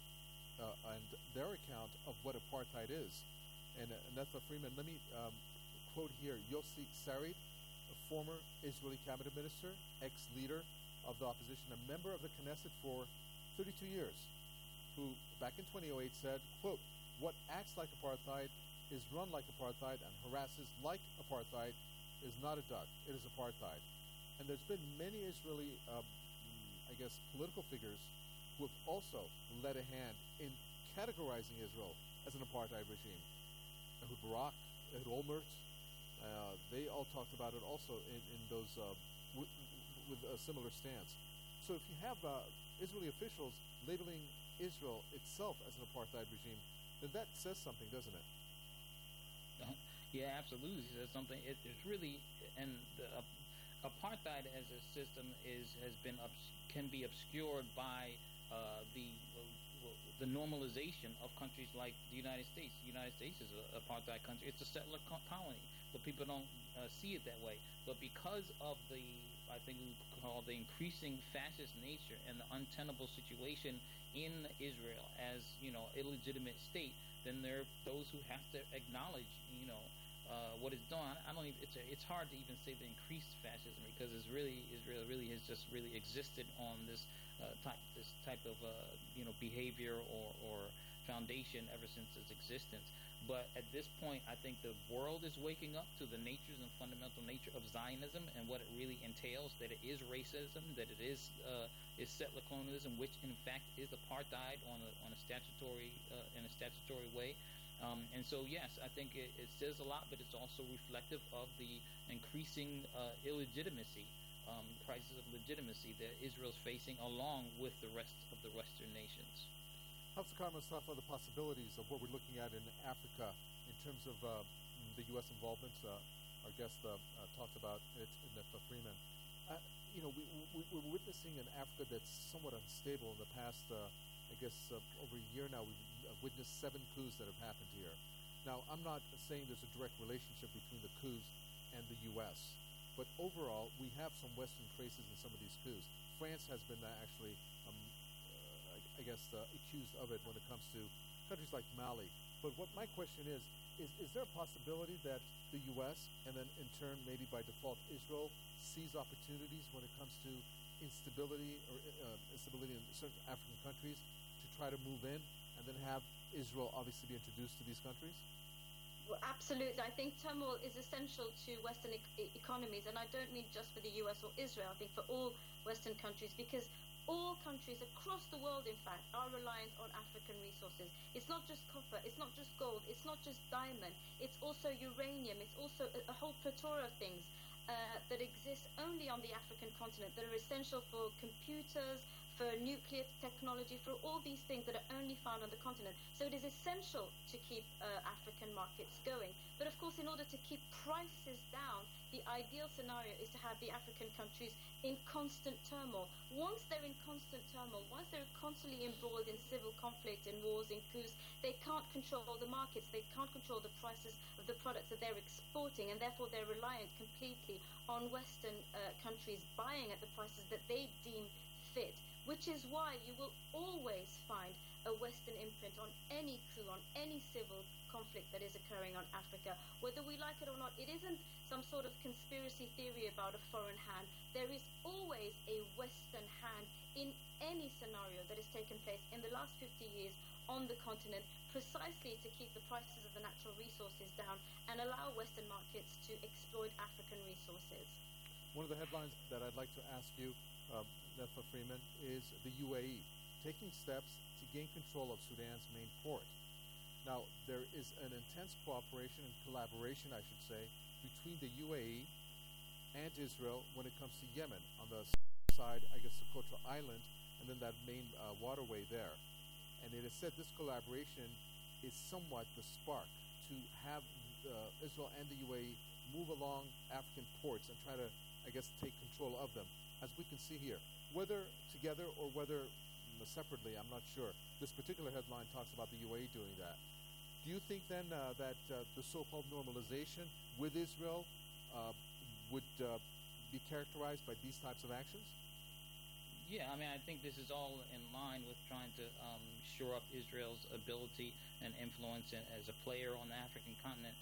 and their account of what apartheid is. And Netha Freeman, let me quote here Yossi Sarid, a former Israeli cabinet minister, ex-leader of the opposition, a member of the Knesset for 32 years, who back in 2008 said, quote, "What acts like apartheid is run like apartheid and harasses like apartheid is not a duck, it is apartheid." And there's been many Israeli, political figures who have also led a hand in categorizing Israel as an apartheid regime. Ehud Barak, Ehud Olmert, they all talked about it also in those with a similar stance. So if you have Israeli officials labeling Israel itself as an apartheid regime, then that says something, doesn't it? Yeah, absolutely. There's something. It's really, and the apartheid as a system can be obscured by the normalization of countries like the United States. The United States is an apartheid country. It's a settler colony, but people don't see it that way. But because of I think we would call the increasing fascist nature and the untenable situation in Israel as, illegitimate state, then there are those who have to acknowledge, what is done. I don't even. It's hard to even say the increased fascism, because Israel really has just really existed on this type of behavior or foundation ever since its existence. But at this point, I think the world is waking up to the natures and fundamental nature of Zionism and what it really entails. That it is racism, that it is settler colonialism, which in fact is apartheid on a statutory way. And so, yes, I think it says a lot, but it's also reflective of the increasing illegitimacy, crisis of legitimacy that Israel's facing, along with the rest of the Western nations. Hafizah Mustafa, the possibilities of what we're looking at in Africa in terms of the U.S. involvement. Our guest talked about it in Netfa Freeman. We're witnessing an Africa that's somewhat unstable. In the past, over a year now, we've witnessed 7 coups that have happened here. Now, I'm not saying there's a direct relationship between the coups and the U.S., but overall, we have some Western traces in some of these coups. France has been actually accused of it when it comes to countries like Mali. But what my question is there a possibility that the U.S. and then in turn maybe by default Israel sees opportunities when it comes to instability in certain African countries to try to move in and then have Israel obviously be introduced to these countries? Well, absolutely. I think turmoil is essential to Western economies, and I don't mean just for the US or Israel. I think for all Western countries, because all countries across the world, in fact, are reliant on African resources. It's not just copper, it's not just gold, it's not just diamond, it's also uranium, it's also a whole plethora of things that exist only on the African continent, that are essential for computers, for nuclear technology, for all these things that are only found on the continent. So it is essential to keep African markets going. But of course, in order to keep prices down, the ideal scenario is to have the African countries in constant turmoil. Once they're in constant turmoil, once they're constantly embroiled in civil conflict, in wars, in coups, they can't control the markets, they can't control the prices of the products that they're exporting, and therefore they're reliant completely on Western countries buying at the prices that they deem fit. Which is why you will always find a Western imprint on any coup, on any civil conflict that is occurring on Africa. Whether we like it or not, it isn't some sort of conspiracy theory about a foreign hand. There is always a Western hand in any scenario that has taken place in the last 50 years on the continent, precisely to keep the prices of the natural resources down and allow Western markets to exploit African resources. One of the headlines that I'd like to ask you, Netfa Freeman, is the UAE taking steps to gain control of Sudan's main port. Now, there is an intense cooperation and collaboration, I should say, between the UAE and Israel when it comes to Yemen, on the side, Socotra Island, and then that main waterway there. And it is said this collaboration is somewhat the spark to have Israel and the UAE move along African ports and try to, take control of them, as we can see here. Whether together or whether separately, I'm not sure. This particular headline talks about the UAE doing that. Do you think then that the so-called normalization with Israel would be characterized by these types of actions? Yeah, I think this is all in line with trying to shore up Israel's ability and influence as a player on the African continent.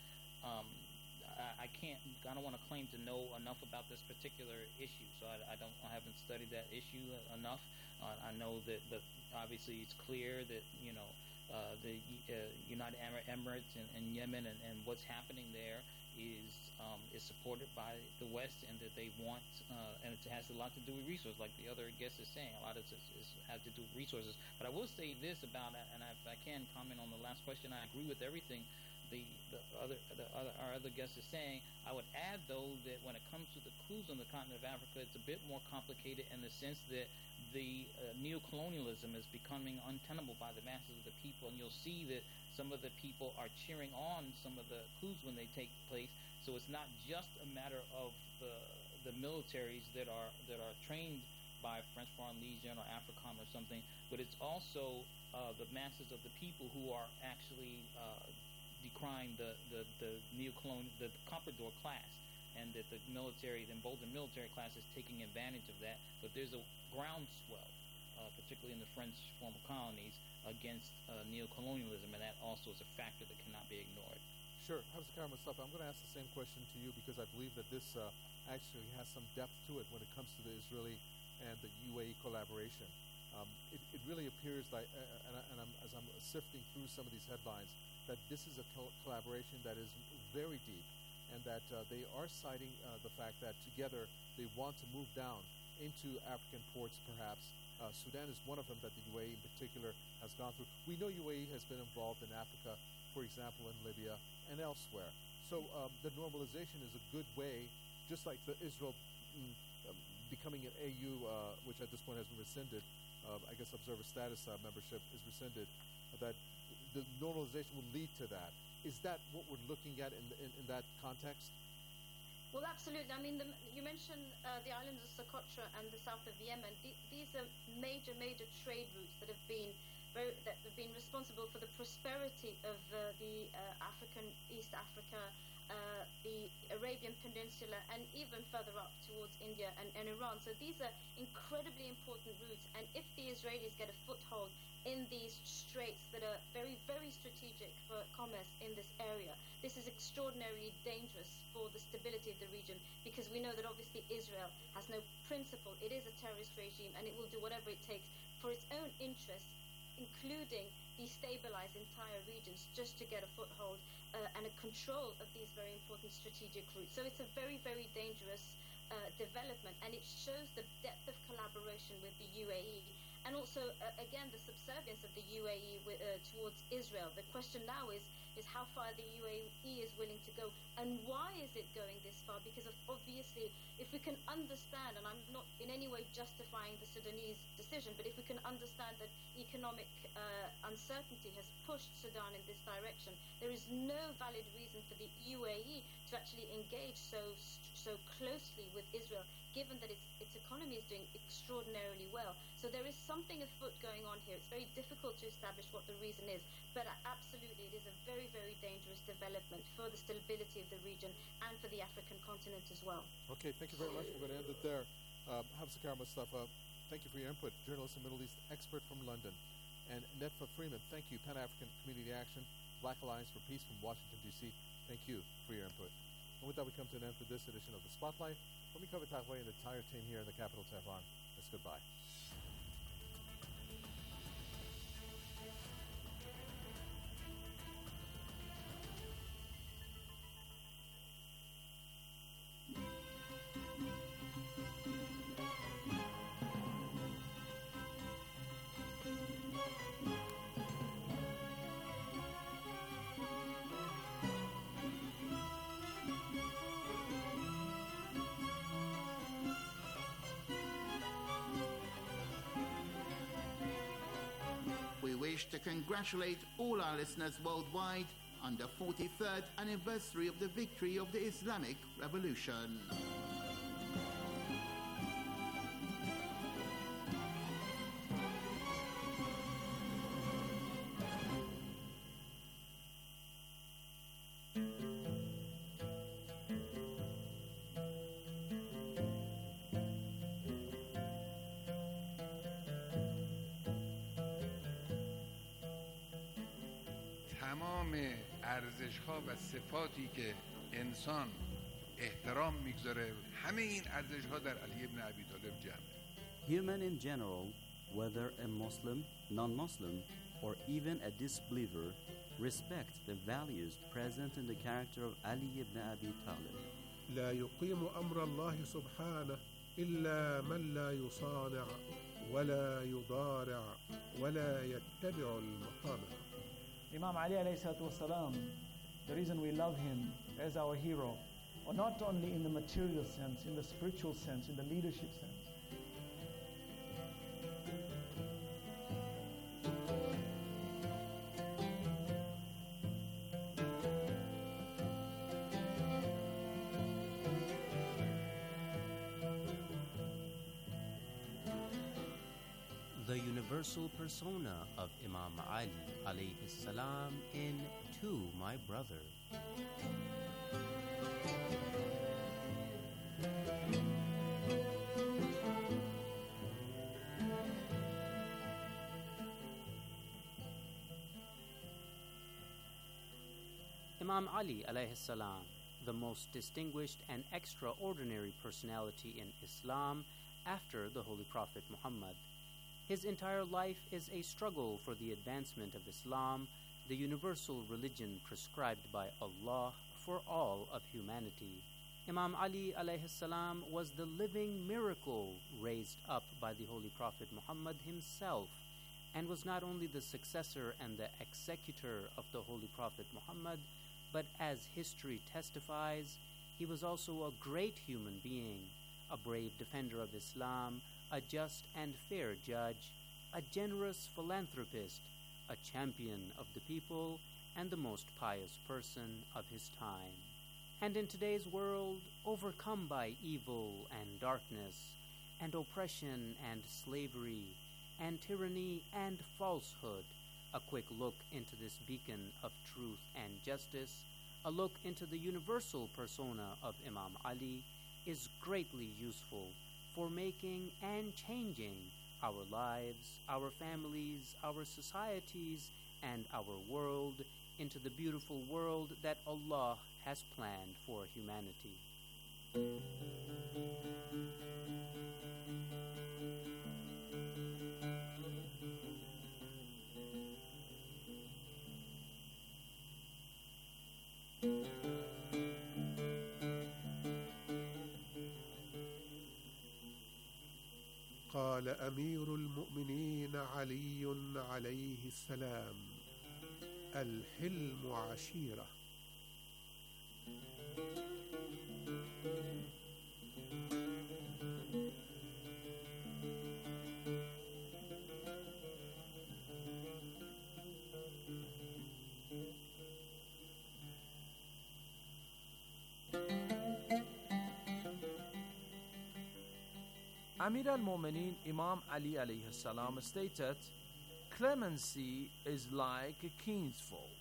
I don't want to claim to know enough about this particular issue, so I haven't studied that issue enough. I know that obviously it's clear that the United Arab Emirates and Yemen and what's happening there is supported by the West, and that they want, and it has a lot to do with resources, like the other guest is saying. A lot of this has to do with resources. But I will say this about, and if I can comment on the last question, I agree with everything our other guest is saying, I would add though that when it comes to the coups on the continent of Africa, it's a bit more complicated in the sense that the neocolonialism is becoming untenable by the masses of the people, and you'll see that some of the people are cheering on some of the coups when they take place. So it's not just a matter of the militaries that are trained by French Foreign Legion or AFRICOM or something, but it's also the masses of the people who are actually decrying the comprador class, and that the emboldened military class is taking advantage of that. But there's a groundswell, particularly in the French former colonies, against neocolonialism, and that also is a factor that cannot be ignored. Sure. Hafizakar Mustafa, I'm going to ask the same question to you because I believe that this actually has some depth to it when it comes to the Israeli and the UAE collaboration. It really appears like, as I'm sifting through some of these headlines, that this is a collaboration that is very deep, and that they are citing the fact that together they want to move down into African ports, perhaps. Sudan is one of them that the UAE in particular has gone through. We know UAE has been involved in Africa, for example, in Libya and elsewhere. So the normalization is a good way, just like the Israel becoming an AU, which at this point has been rescinded. I guess observer status membership is rescinded, that the normalization will lead to that. Is that what we're looking at in that context? Well, absolutely. I mean, you mentioned the islands of Socotra and the south of Yemen. These are major trade routes that have been responsible for the prosperity of the East Africa, the Arabian Peninsula, and even further up towards India and Iran. So these are incredibly important routes, and if the Israelis get a foothold in these straits that are very, very strategic for commerce in this area, this is extraordinarily dangerous for the stability of the region, because we know that obviously Israel has no principle. It is a terrorist regime, and it will do whatever it takes for its own interests, including destabilize entire regions just to get a foothold and a control of these very important strategic routes. So it's a very, very dangerous development, and it shows the depth of collaboration with the UAE, and also, again, the subservience of the UAE towards Israel. The question now is how far the UAE is willing to go, and why is it going this far? Because obviously, if we can understand, and I'm not in any way justifying the Sudanese decision, but if we can understand that economic uncertainty has pushed Sudan in this direction, there is no valid reason for the UAE to actually engage so closely with Israel, given that its economy is doing extraordinarily well. So there is something afoot going on here. It's very difficult to establish what the reason is, but absolutely it is a very, very dangerous development for the stability of the region and for the African continent as well. Okay, thank you very much. We're going to end it there. Hafizakar Mustafa, thank you for your input. Journalist and Middle East expert from London. And Netfa Freeman, thank you. Pan-African Community Action, Black Alliance for Peace from Washington, D.C. Thank you for your input. And with that, we come to an end for this edition of The Spotlight. Let me cover Tahweh and the entire team here in the capital, Tehran. It's goodbye. We wish to congratulate all our listeners worldwide on the 43rd anniversary of the victory of the Islamic Revolution. تمام ارزش‌ها و صفاتی که انسان احترام میگذاره، همه این ارزش‌ها در علی ابن ابی طالب جمعه. Human in general, whether a Muslim, non-Muslim, or even a disbeliever, respect the values present in the character of Ali ibn Abi Talib. لا يقيم أمر الله سبحانه إلا من لا يصانع ولا يضارع ولا يتبع المطامع. Imam Ali alayhi salatu wasalam the reason we love him as our hero, or not only in the material sense, in the spiritual sense, in the leadership sense. The universal persona of Imam Ali alayhi salam in To My Brother. Imam Ali alayhi salam, the most distinguished and extraordinary personality in Islam after the Holy Prophet Muhammad. His entire life is a struggle for the advancement of Islam, the universal religion prescribed by Allah for all of humanity. Imam Ali alayhi salam was the living miracle raised up by the Holy Prophet Muhammad himself, and was not only the successor and the executor of the Holy Prophet Muhammad, but as history testifies, he was also a great human being, a brave defender of Islam, a just and fair judge, a generous philanthropist, a champion of the people, and the most pious person of his time. And in today's world, overcome by evil and darkness, and oppression and slavery, and tyranny and falsehood, a quick look into this beacon of truth and justice, a look into the universal persona of Imam Ali, is greatly useful for making and changing our lives, our families, our societies, and our world into the beautiful world that Allah has planned for humanity. قال أمير المؤمنين علي عليه السلام: الحلم عشيرة. Amir al-Mu'mineen Imam Ali alayhi salam stated, "Clemency is like kinsfolk."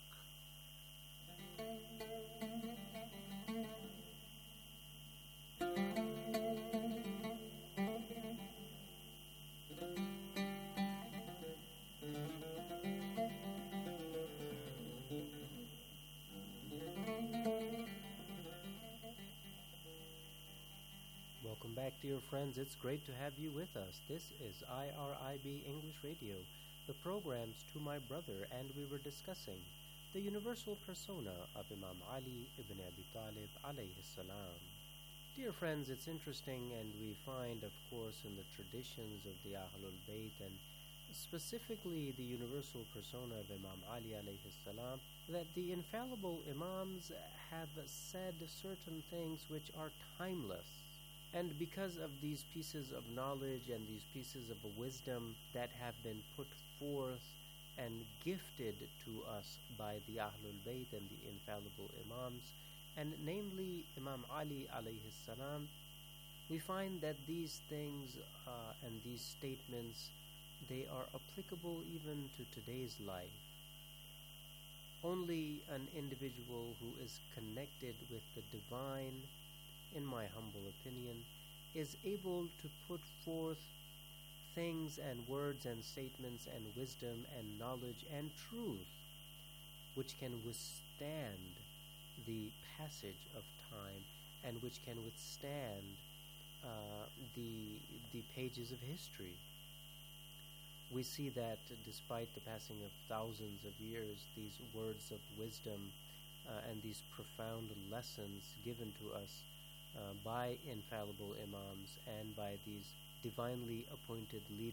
Welcome back, dear friends. It's great to have you with us. This is IRIB English Radio, the program's To My Brother, and we were discussing the universal persona of Imam Ali ibn Abi Talib alayhi salam. Dear friends, it's interesting, and we find, of course, in the traditions of the Ahlul Bayt, and specifically the universal persona of Imam Ali alayhi salam, that the infallible Imams have said certain things which are timeless. And because of these pieces of knowledge and these pieces of wisdom that have been put forth and gifted to us by the Ahlul Bayt and the infallible Imams, and namely Imam Ali alayhi salam, we find that these things and these statements, they are applicable even to today's life. Only an individual who is connected with the divine, in my humble opinion, is able to put forth things and words and statements and wisdom and knowledge and truth which can withstand the passage of time and which can withstand the pages of history. We see that despite the passing of thousands of years, these words of wisdom and these profound lessons given to us by infallible Imams and by these divinely appointed leaders